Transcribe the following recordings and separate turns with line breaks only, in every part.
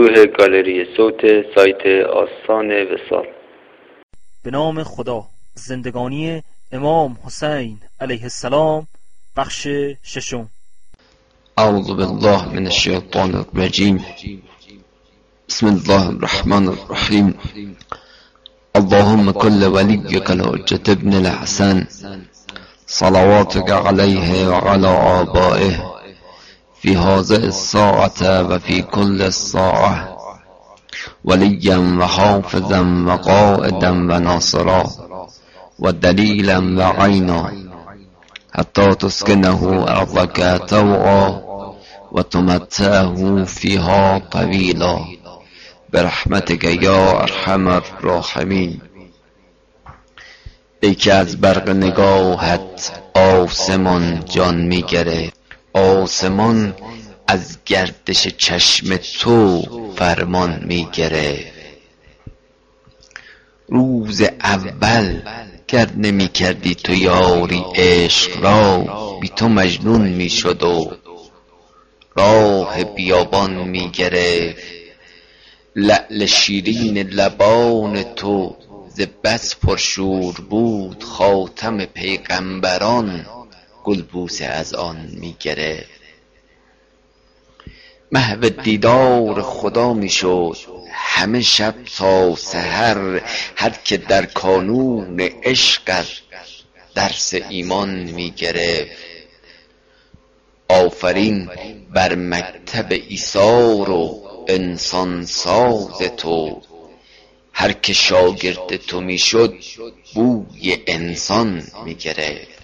گروه گالری صوت سایت آستان وصال.
به نام خدا. زندگانی امام حسین علیه السلام، بخش ششم.
اعوذ بالله من الشیطان الرجیم. بسم الله الرحمن الرحیم. اللهم كل وليك الحجة ابن الحسن صلواتك عليه وعلى آبائه في هذه الساعة وفي كل الساعة وليا وحافظا وقائدا وناصرا ودليلا وعينا حتى تسكنه أرضك طوعا وتمتعه فيها طويلا برحمتك یا ارحم الراحمین. ای که از برق نگاهت آسمان جان میگرفت، آسمان از گردش چشم تو فرمان میگرفت. روز اول گر نمی کردی تو یاری عشق را، بی تو مجنون میشد و راه بیابان میگرفت. لعل شیرین لبان تو ز بس پرشور بود، خاتم پیغمبران گلبوسه از آن میگرفت. محو دیدار خدا میشد همه شب تا سحر، هر که در کانون عشق درس ایمان میگرفت. آفرین بر مکتب ایثار و انسان ساز تو، هر که شاگرد تو میشد بوی انسان میگرفت.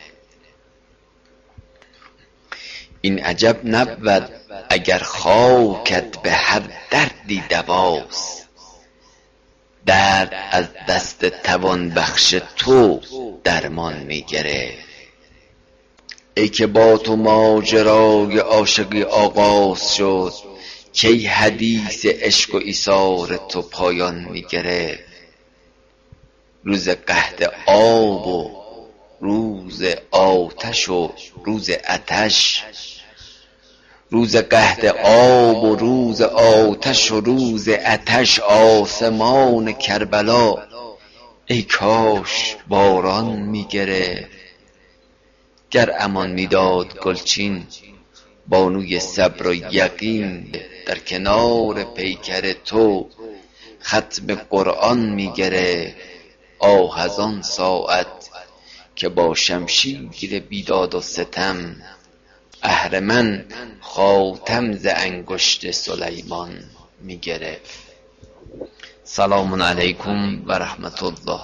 این عجب نبود اگر خاکت به هر دردی دواست، درد از دست توان بخش تو درمان میگرفت. ای که با تو ماجرای عاشقی آغاز شد، کی حدیث عشق و ایثار تو پایان میگرفت. روز قحط آب و روز آتش و روز آتش، روز قحط آب و روز آتش و روز آتش، آسمان کربلا ای کاش باران میگرفت. گر امان میداد گلچین بانوی صبر و یقین، در کنار پیکر تو ختم قرآن میگرفت. آه از آن ساعت که با شمشیر بیداد و ستم، اهرمن خاتم ز انگشت سلیمان میگرفت. سلام علیکم و رحمت الله.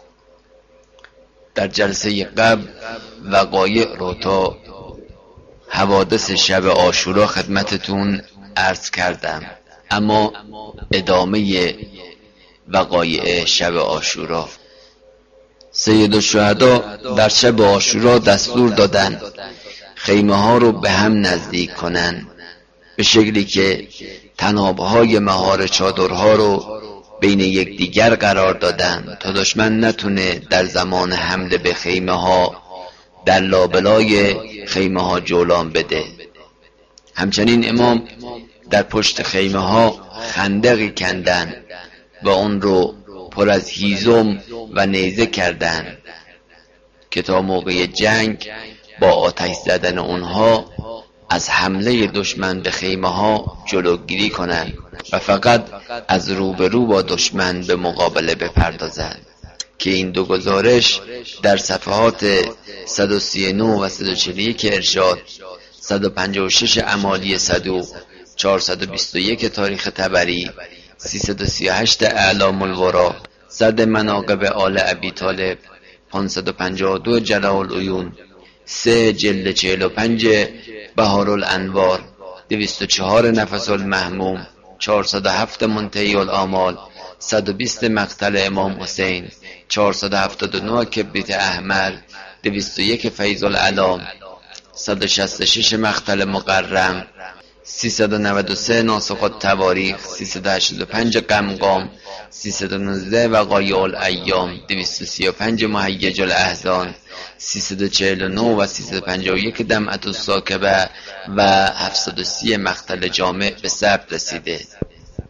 در جلسه قبل وقایع رو تا حوادث شب عاشورا خدمتتون عرض کردم، اما ادامه وقایع شب عاشورا. سید الشهدا در شب عاشورا دستور دادن خیمه ها رو به هم نزدیک کنن، به شکلی که طنابهای مهار چادرها رو بین یکدیگر قرار دادن تا دشمن نتونه در زمان حمله به خیمه ها در لابلای خیمه ها جولان بده. همچنین امام در پشت خیمه ها خندقی کندن و اون رو پر از هیزم و نیزه کردن که تا موقع جنگ با آتش زدن اونها از حمله دشمن به خیمه ها جلوگیری کنند و فقط از روبرو با دشمن به مقابله بپردازند، که این دو گزارش در صفحات 139 و 141 ارشاد، 156 اعمالی صدوق، 421 تاریخ طبری، 338 اعلام الورا، 100 مناقب آل ابی طالب، 552 جلاء العیون، 3 جلد 45 بهار الانوار، 204 نفس المهموم، 407 منتهی الآمال، 120 مقتل امام حسین، 479 کبریت احمر، 201 فیض العلام، 166 مقتل مقرم، 393 ناسخ التواریخ، 385 قمقام، 319 وقایع الایام، 235 مهیج الاحزان، 349 و 351 دمعة الساکبه و 730 مقتل جامع به ثبت رسیده.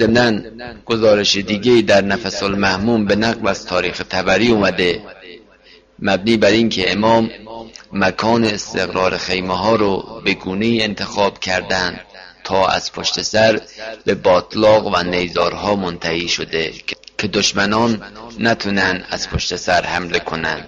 ضمناً گزارش دیگه‌ای در نفس المهموم به نقل از تاریخ طبری اومده مبنی بر این که امام مکان استقرار خیمه ها رو به گونه‌ای انتخاب کردند تا از پشت سر به باطلاق و نیزارها منتهی شده که دشمنان نتونن از پشت سر حمله کنند.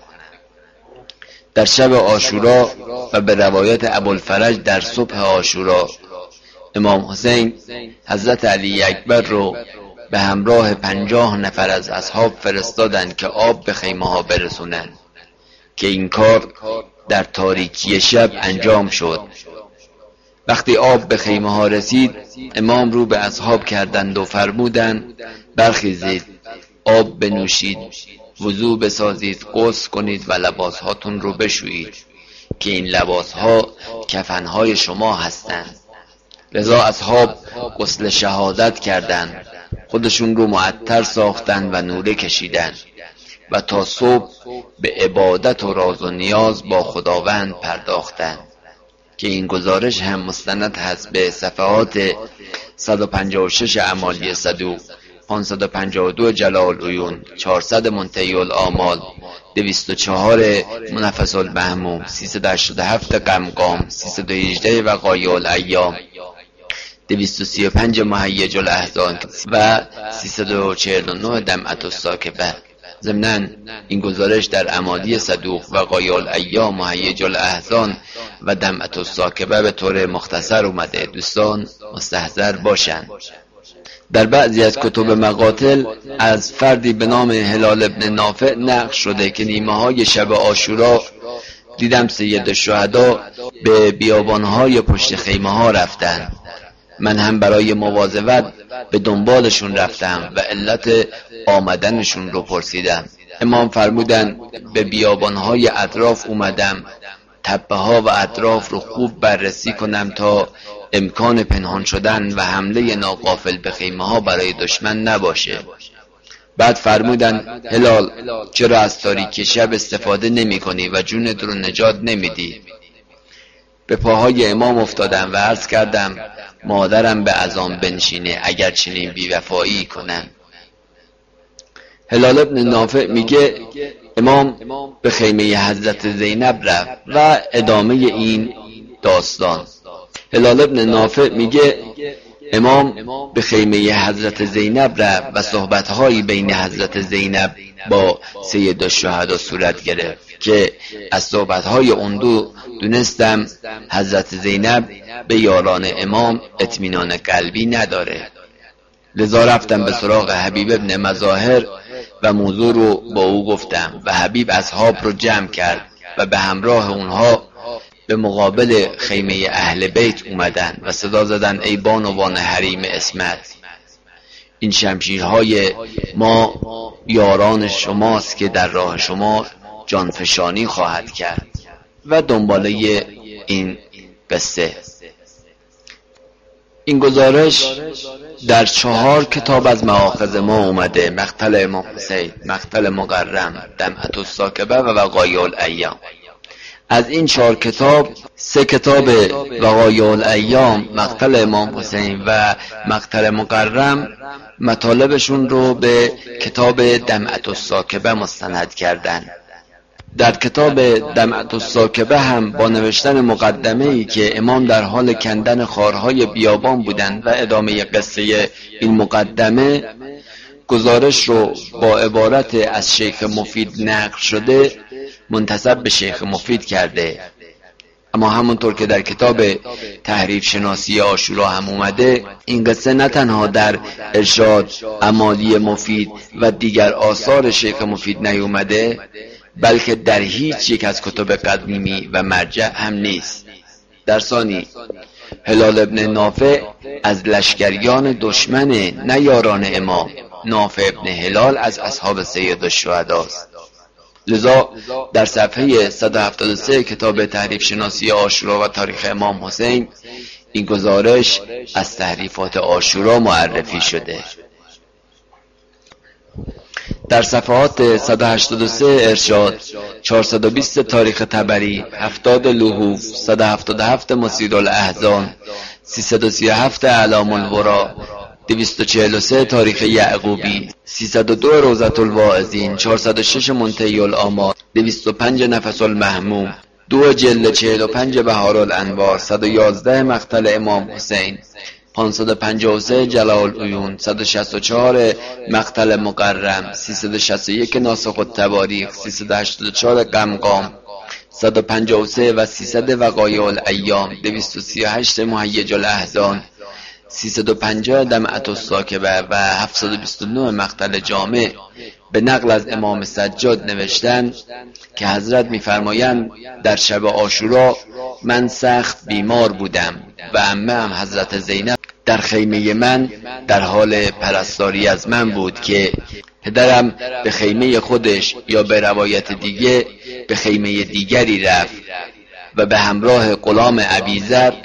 در شب عاشورا و به روایت ابوالفرج در صبح عاشورا امام حسین حضرت علی اکبر رو به همراه 50 نفر از اصحاب فرستادند که آب به خیمه ها برسونند که این کار در تاریکی شب انجام شد. وقتی آب به خیمه ها رسید امام رو به اصحاب کردند و فرمودند برخیزید، آب بنوشید، وضو بسازید، غسل کنید و لباسهاتون رو بشویید که این لباسها کفنهای شما هستند. لذا اصحاب غسل شهادت کردند، خودشون رو معطر ساختند و نوره کشیدند و تا صبح به عبادت و راز و نیاز با خداوند پرداختند که این گزارش هم مستند هست به صفحات 156 اعمالی صدوق، 552 جلال العیون، 400 منتهی الآمال، 204 منفس المهموم، 387 قمقام، 318 وقایع الایام، 235 مهیج الاحزان و 349 دمعة الساکبه. ضمناً این گزارش در اعمالی صدوق، وقایع الایام، مهیج الاحزان و دمعة الساکبه به طور مختصر اومده. دوستان مستحضر باشند. در بعضی از کتب مقاتل از فردی به نام هلال ابن نافع نقل شده که نیمه های شب عاشورا دیدم سید الشهدا به بیابانهای پشت خیمه ها رفتن. من هم برای مواظبت به دنبالشون رفتم و علت آمدنشون رو پرسیدم. امام فرمودن به بیابانهای اطراف اومدم تپه ها و اطراف رو خوب بررسی کنم تا امکان پنهان شدن و حمله ناقافل به خیمه ها برای دشمن نباشه. بعد فرمودن هلال چرا از تاریکی شب استفاده نمی کنی و جونت رو نجات نمیدی؟ به پاهای امام افتادم و عرض کردم مادرم به اذان بنشینه اگر چنین بیوفایی کنم. هلال ابن نافع میگه امام به خیمه حضرت زینب رفت و ادامه این داستان. هلال ابن نافع میگه امام به خیمه حضرت زینب رفت و صحبت‌هایی بین حضرت زینب با سید الشهدا صورت گرفت که از صحبت‌های اون دونستم حضرت زینب به یاران امام اطمینان قلبی نداره. لذا رفتم به سراغ حبیب ابن مظاهر و موضوع رو با او گفتم و حبیب اصحاب رو جمع کرد و به همراه اونها به مقابل خیمه اهل بیت اومدن و صدا زدن ای بانوان حریم عصمت، این شمشیرهای ما یاران شماست که در راه شما جانفشانی خواهد کرد و دنباله این قصه. این گزارش در 4 کتاب از مآخذ ما اومده: مقتل امام حسین، مقتل مقرم، دمعة الساکبه و وقایع الایام. از این 4 کتاب 3 کتاب وقایع الایام، مقتل امام حسین و مقتل مقرم مطالبشون رو به کتاب دمعة الساکبه مستند کردن. در کتاب دمعة الساکبه هم با نوشتن مقدمه‌ای که امام در حال کندن خارهای بیابان بودند و ادامه قصه این مقدمه گزارش رو با عبارت از شیخ مفید نقل شده منتسب به شیخ مفید کرده. اما همونطور که در کتاب تحریف شناسی عاشورا هم اومده، این قصه نه تنها در ارشاد، اعمالی مفید و دیگر آثار شیخ مفید نیومده، بلکه در هیچ یک از کتب قدیمی و مرجع هم نیست. در ثانی هلال ابن نافع از لشکریان دشمن نه یاران امام. نافع ابن هلال از اصحاب سید الشهداست. لذا در صفحه 173 کتاب تحریف شناسی عاشورا و تاریخ امام حسین این گزارش از تحریفات عاشورا معرفی شده. در صفحات 183 ارشاد، 420 تاریخ طبری، 70 لحوف، 177 مسیر الاحزان، 337 اعلام الورا 243 تاریخ یعقوبی، 302 روضة الواعظین، 406 منتهی الآمال، 205 نفس المهموم، 2 جلد 45 بهارالانوار، 111 مقتل امام حسین، 553 جلال العیون، 164 مقتل مقرم، 361 ناسخ التواریخ، 384 قمقام، 153 و 300 وقایع الایام، 238 مهیج الاحزان، 350 دمعة الساکبه و 729 مقتل جامع به نقل از امام سجاد نوشتند که حضرت می‌فرمایند در شب عاشورا من سخت بیمار بودم و عمه‌ام حضرت زینب در خیمه من در حال پرستاری از من بود که پدرم به خیمه خودش یا به روایت دیگه به خیمه دیگری رفت و به همراه غلام ابیذر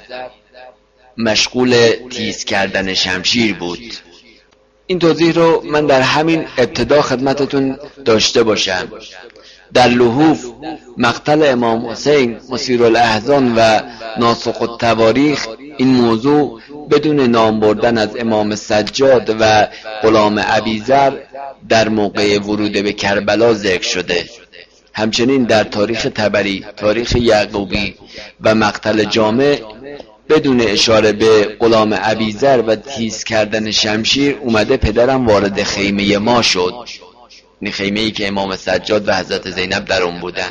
مشغول تیز کردن شمشیر بود. این توضیح رو من در همین ابتدا خدمتتون داشته باشم. در لحوف مقتل امام حسین، مسیر الاحزان و ناسخ التواریخ این موضوع بدون نام بردن از امام سجاد و غلام ابیذر در موقع ورود به کربلا ذکر شده. همچنین در تاریخ طبری، تاریخ یعقوبی و مقتل جامع بدون اشاره به غلام ابیذر و تیز کردن شمشیر اومده پدرم وارد خیمه ما شد، این خیمه‌ای که امام سجاد و حضرت زینب در اون بودن.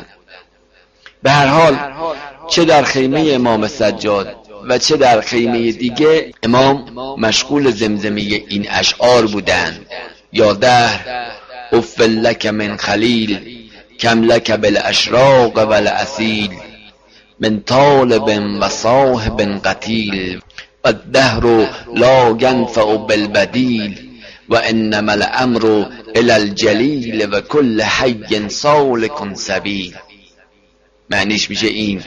به هر حال چه در خیمه امام سجاد و چه در خیمه دیگه امام مشغول زمزمه این اشعار بودند: یا دهر اف لک من خلیل کم لک بالاشراق و الاسیل من طالب و صاحب قتیل و الدهر لا ینفع بالبدیل و انما الامر الی الجلیل و کل حی سالک سبیل. معنیش میشه این: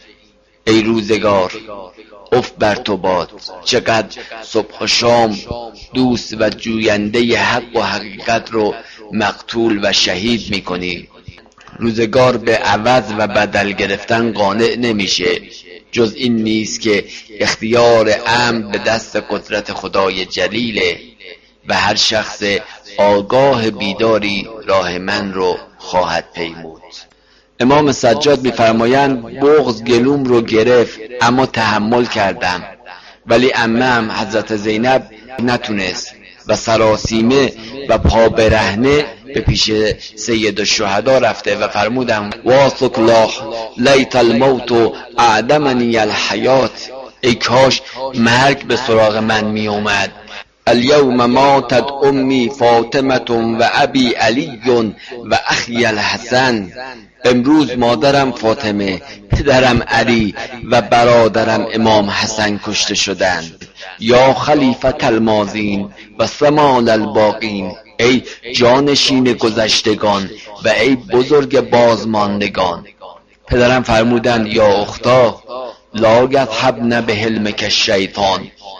ای روزگار، اف بر تو باد، چقدر صبح و شام دوست و جوینده حق و حقیقت رو مقتول و شهید میکنی. روزگار به عوض و بدل گرفتن قانع نمیشه، جز این نیست که اختیار امر به دست قدرت خدای جلیله و هر شخص آگاه بیداری راه من رو خواهد پیمود. امام سجاد می‌فرمایند بغض گلوم رو گرفت اما تحمل کردم، ولی عمه‌ام حضرت زینب نتونست و سراسیمه و پا برهنه به پیش سید الشهدا رفته و فرمودم واثق الله لیت الموت اعدمنی الحیات، ای کاش مرگ به سراغ من می اومد. الیوم ماتت امی فاطمه و ابی علی و اخی الحسن، امروز مادرم فاطمه، پدرم علی و برادرم امام حسن کشته شدند. یا خلیفت الماضین و سمال الباقین، ای جانشین گذشتگان و ای بزرگ بازماندگان. پدرم فرمودند یا اختا لا یذهبن بحلمک الشیطان،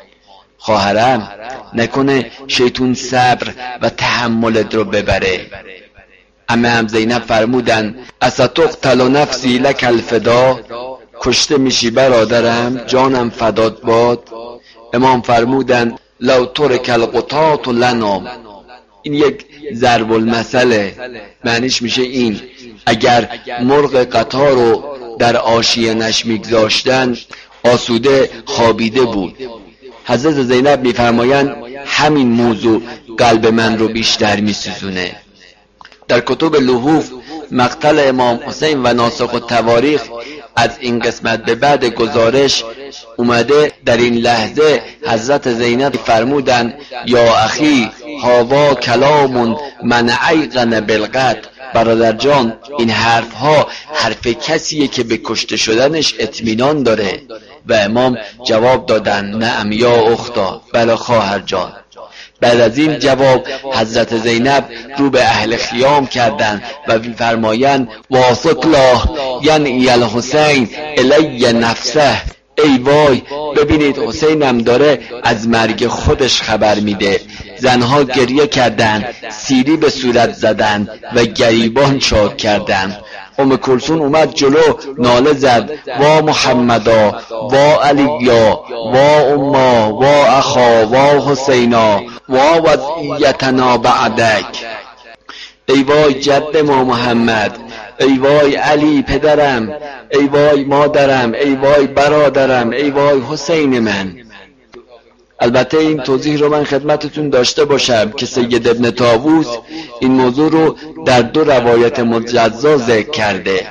خواهرم نکنه شیطون صبر و تحملت رو ببره. عمه‌ام زینب فرمودند استقتل نفسی لک الفدا، کشته میشی برادرم، جانم فدات باد. امام فرمودند لو ترک القطاط لنام، این یک ضرب المثله، معنیش میشه این: اگر مرغ قطار رو در آشیانش میگذاشتن آسوده خوابیده بود. حضرت زینب میفرمایند همین موضوع قلب من رو بیشتر میسوزونه. در کتب لحوف مقتل امام حسین و ناسخ التواریخ از این قسمت به بعد گزارش اومده در این لحظه حضرت زینب فرمودند یا اخی هاوا کلام من ایقن بالقتل، برادر جان این حرف کسیه که به کشته شدنش اطمینان داره. و امام جواب دادن نعم یا اختا، بله خواهر جان. بعد از این جواب حضرت زینب رو به اهل خیام کردند و فرمایند واثق الله یعنی الحسین الی نفسه، ای وای ببینید حسینم داره از مرگ خودش خبر میده. زنها گریه کردند، سیلی به صورت زدند و گریبان چاک کردند. کلثوم اومد جلو ناله زد وا محمدا وا علیا وا اما وا اخا وا حسینا وا وضعیتنا بعدک. ای وای جد ما محمد، ای وای علی پدرم، ای وای مادرم، ای وای برادرم، ای وای حسین من. البته این توضیح رو من خدمتتون داشته باشم که سید ابن طاووس این موضوع رو در 2 روایت مجزا ذکر کرده،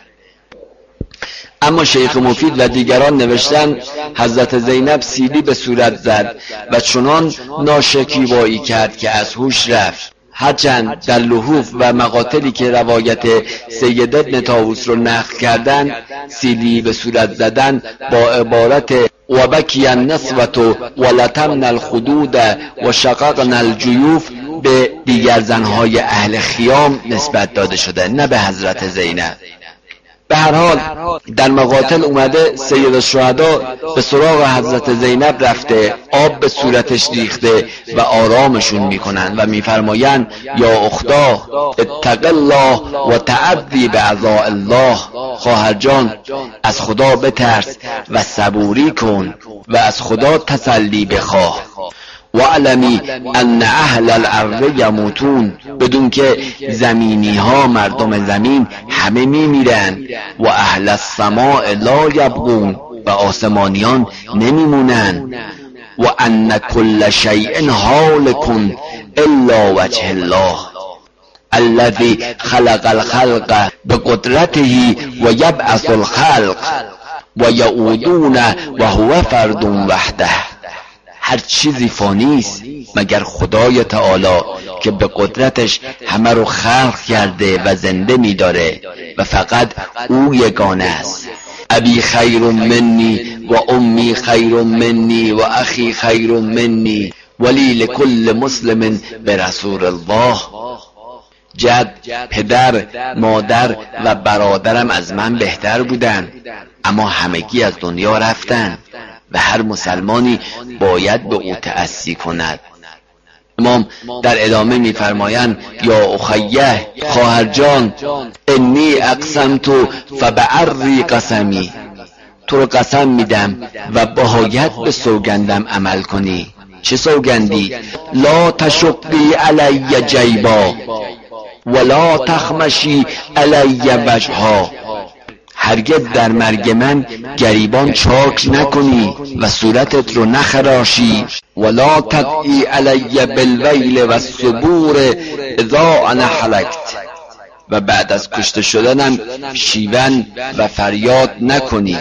اما شیخ مفید و دیگران نوشتن حضرت زینب سیلی به صورت زد و چنان ناشکیبایی کرد که از هوش رفت. هرچند در لحوف و مقاتلی که روایت سید ابن طاووس رو نقل کردن، سیلی به صورت زدن با عبارت و بکی النسوة و لطمن الخدود و شققن الجیوف به دیگر زنهای اهل خیام نسبت داده شده، نه به حضرت زینب. به هر حال در مقاتل اومده سید الشهدا به سراغ حضرت زینب رفته، آب به صورتش ریخته و آرامشون میکنن و میفرمایند یا اختا اتق الله و تعدی بعضاء الله. خواهر جان از خدا بترس و صبوری کن و از خدا تسلی بخواه. و علمی ان اهل الارض یموتون، بدون که زمینی ها مردم زمین همه میمیرن، و اهل السماء لا یبقون، و آسمانیان نمیمونن، و ان کل شیء هالک الا وجه الله الذي خلق الخلق بقدرته و یبعث الخلق و یعودون و هو فرد وحده. هر چیزی فانی است مگر خدای تعالی که به قدرتش همه رو خلق کرده و زنده می‌داره و فقط او یگانه است. ابی خیر منی و امی خیر منی و اخی خیر منی ولی لکل مسلم برسول الله. جد، پدر، مادر و برادرم از من بهتر بودن، اما همگی از دنیا رفتن و هر مسلمانی باید به او تأسی کند. امام در ادامه می‌فرمایند یا اخیه، خواهر جان، انی اقسمت فبعری قسمی، تو رو قسم میدم و باید به سوگندم عمل کنی. چه سوگندی؟ لا تشقی علی جیبا ولا تخمشی علی وجها، هرگز در مرگ من گریبان چاک نکنی و صورتت رو نخراشی. ولا تدعی علی بالویل و الصبور اذا انا حلقت، و بعد از کشته شدنم شیون و فریاد نکنی.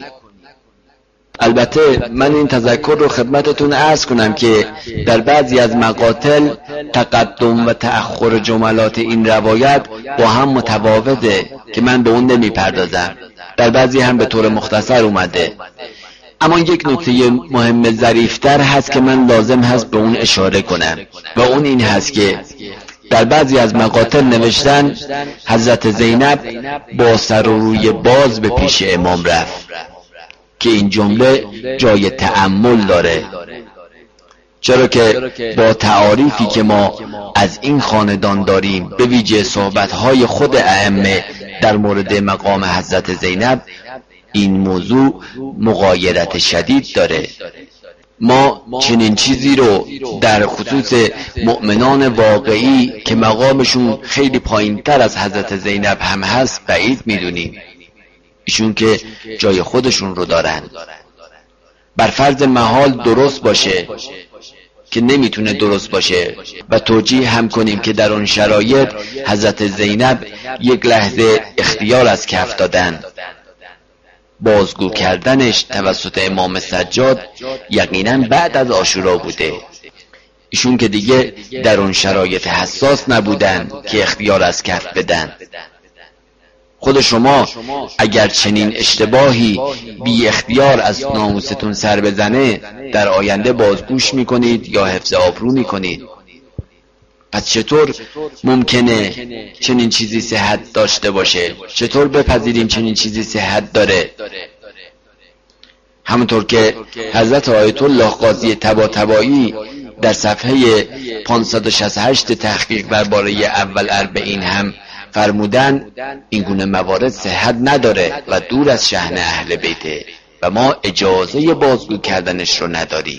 البته من این تذکر رو خدمتتون عرض کنم که در بعضی از مقاتل تقدم و تأخر جملات این روایت با هم متفاوته که من به اون نمیپردازم، در بعضی هم به طور مختصر اومده. اما یک نکته مهم ظریفتر هست که من لازم هست به اون اشاره کنم و اون این هست که در بعضی از مقاتل نوشتن حضرت زینب با سر و روی باز به پیش امام رفت که این جمله جای تأمل داره، چرا که با تعاریفی که ما از این خاندان داریم، به ویژه صحبت‌های خود ائمه در مورد مقام حضرت زینب، این موضوع مغایرت شدید داره. ما چنین چیزی رو در خصوص مؤمنان واقعی که مقامشون خیلی پایین‌تر از حضرت زینب هم هست بعید می‌دونیم، ایشون که جای خودشون رو دارن. بر فرض محال درست باشه که نمیتونه درست باشه و توجیه هم کنیم که در اون شرایط حضرت زینب یک لحظه اختیار از کف دادن. بازگو کردنش توسط امام سجاد یقینا بعد از عاشورا بوده، ایشون که دیگه در اون شرایط حساس نبودن که اختیار از کف بدن. خود شما اگر چنین اشتباهی بی اختیار از ناموستون سر بزنه، در آینده بازگوش میکنید یا حفظ آبرو میکنید. پس چطور ممکنه چنین چیزی صحت داشته باشه؟ چطور بپذیریم چنین چیزی صحت داره؟ همونطور که حضرت آیت الله قاضی طباطبایی در صفحه 568 تحقیق درباره اول اربعین هم فرمودن این گونه موارد صحت نداره و دور از شأن اهل بیته و ما اجازه بازگو کردنش رو نداریم.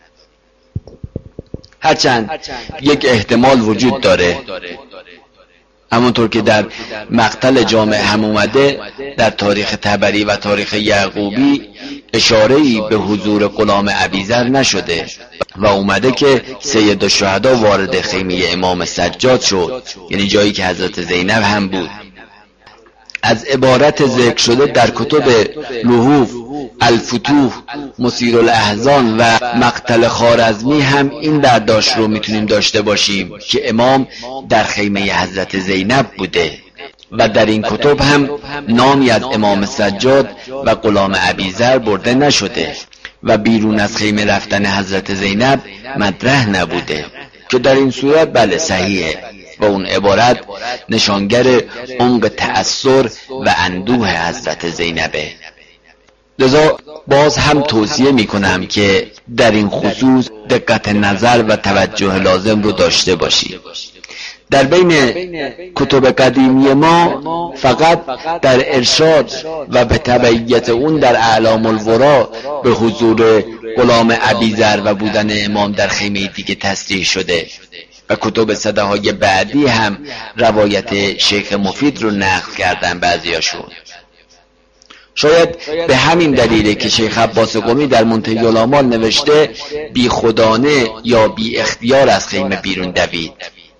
هرچند یک احتمال وجود داره، همونطور که در مقتل جامع هم اومده، در تاریخ طبری و تاریخ یعقوبی اشاره‌ای به حضور غلام ابیذر نشده و اومده که سید الشهدا وارد خیمه امام سجاد شد، یعنی جایی که حضرت زینب هم بود. از عبارت ذکر شده در کتب لحوف، الفتوح، مسیر الاحزان و مقتل خوارزمی هم این برداشت رو میتونیم داشته باشیم که امام در خیمه حضرت زینب بوده و در این کتب هم نامی از امام سجاد و غلام ابیذر برده نشده و بیرون از خیمه رفتن حضرت زینب مطرح نبوده، که در این صورت بله صحیحه و اون عبارت نشانگر عمق تأثر و اندوه حضرت زینبه. لذا باز هم توصیه میکنم که در این خصوص دقت نظر و توجه لازم رو داشته باشید. در بین کتب قدیمی ما فقط در ارشاد و به تبعیت اون در اعلام الورا به حضور غلام ابیذر و بودن امام در خیمه دیگه تصریح شده و کتب صداهای بعدی هم روایت شیخ مفید رو نقل کردن بعضیاشون. شاید به همین دلیله که شیخ عباس قمی در منتهی الآمال نوشته بی خودانه یا بی اختیار از خیمه بیرون دوید.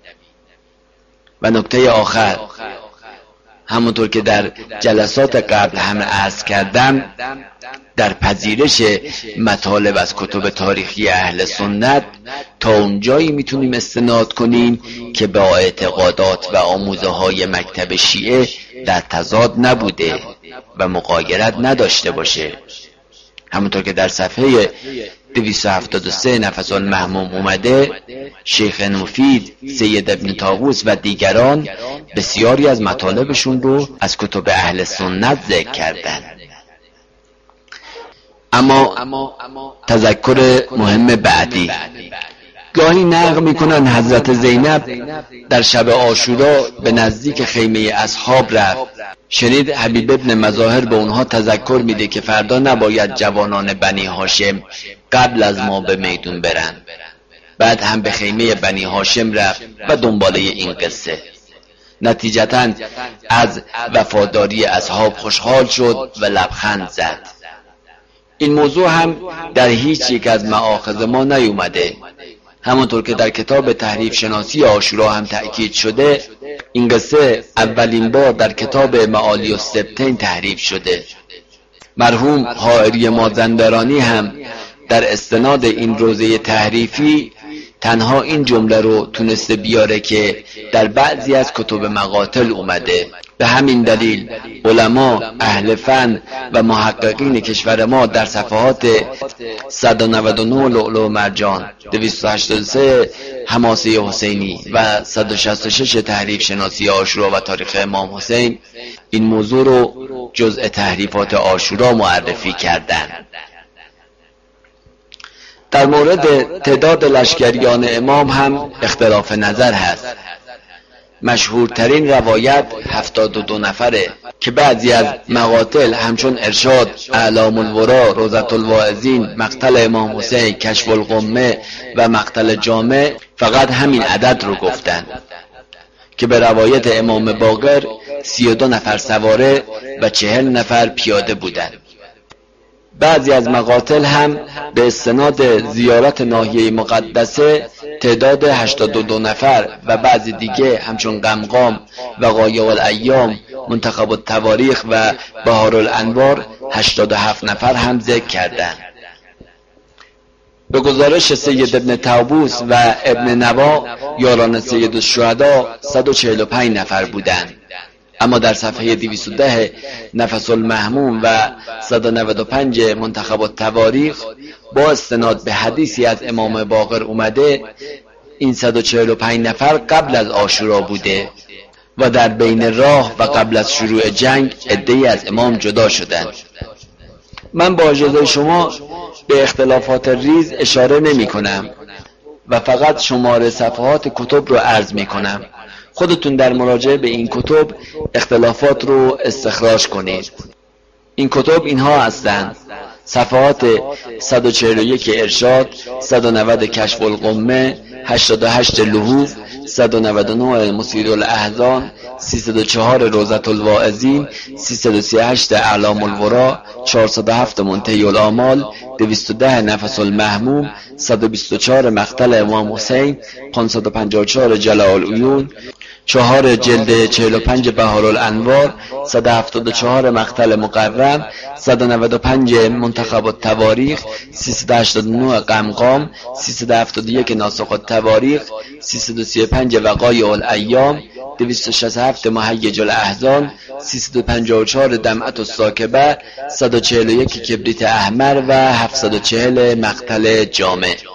و نکته آخر، همونطور که در جلسات قبل هم عرض کردم، در پذیرش مطالب از کتب تاریخی اهل سنت تا اونجایی میتونیم استناد کنیم که با اعتقادات و آموزه های مکتب شیعه در تضاد نبوده و مغایرت نداشته باشه. همونطور که در صفحه 273 نفس المهموم اومده، شیخ مفید، سید ابن طاووس و دیگران بسیاری از مطالبشون رو از کتب اهل سنت ذکر کردن. اما تذکر مهم بعدی، گاهی نقل میکنن حضرت زینب در شب عاشورا به نزدیک خیمه اصحاب رفت. شنید حبیب ابن مظاهر به اونها تذکر میده که فردا نباید جوانان بنی هاشم قبل از ما به میدون برن. بعد هم به خیمه بنی هاشم رفت و دنباله این قصه. نتیجتاً از وفاداری اصحاب خوشحال شد و لبخند زد. این موضوع هم در هیچ یک از مآخذ ما نیومده. همونطور که در کتاب تحریف شناسی عاشورا هم تأکید شده، این قصه اولین بار در کتاب معالی السبتین تحریف شده. مرحوم حائری مازندرانی هم در استناد این روزه تحریفی تنها این جمله رو تونسته بیاره که در بعضی از کتب مقاتل اومده. به همین دلیل علما، اهل فن و محققین کشور ما در صفحات 199 لؤلؤ و مرجان، 283 حماسه حسینی و 166 تحریف شناسی عاشورا و تاریخ امام حسین این موضوع رو جزء تحریفات عاشورا معرفی کردند. در مورد تعداد لشکریان امام هم اختلاف نظر هست. مشهورترین روایت 72 نفره که بعضی از مقاتل همچون ارشاد، اعلام الورا، روضة الواعظین، مقتل امام حسین، کشف الغمه و مقتل جامع فقط همین عدد رو گفتن که به روایت امام باقر 32 نفر سواره و 40 نفر پیاده بودند. بعضی از مقاتل هم به استناد زیارت ناحیه مقدسه تعداد 82 نفر و بعضی دیگه همچون قمقام و وقایع الایام، منتخب التواریخ و بهار الانوار 87 نفر هم ذکر کردند. به گزارش سید ابن طاووس و ابن نوا، یاران سید الشهدا 145 نفر بودند. اما در صفحه 210 نفس المهموم و 195 منتخب التواریخ با استناد به حدیثی از امام باقر اومده این 145 نفر قبل از عاشورا بوده و در بین راه و قبل از شروع جنگ عده‌ای از امام جدا شدند. من با اجازه شما به اختلافات ریز اشاره نمی کنم و فقط شماره صفحات کتب رو عرض می کنم خودتون در مراجعه به این کتب اختلافات رو استخراج کنید. این کتب اینها هستند: صفحات 141 ارشاد، 190 کشف القمه، 88 لحوف، 199 مثیر الاحزان، 304 روضة الواعظین، 338 اعلام الورا، 407 منتهی الآمال، 210 نفس المهموم، 124 مقتل امام حسین، 554 جلاء العیون، 4 جلد 45 بهارالانوار، 174 مقتل مقرم، 195 منتخب التواریخ، 389 قمقام، 371 ناسخ التواریخ، 335 وقایع الایام، 267 مهیج الاحزان، 354 دمعة الساکبه، 141 کبریت احمر و 740 مقتل جامع.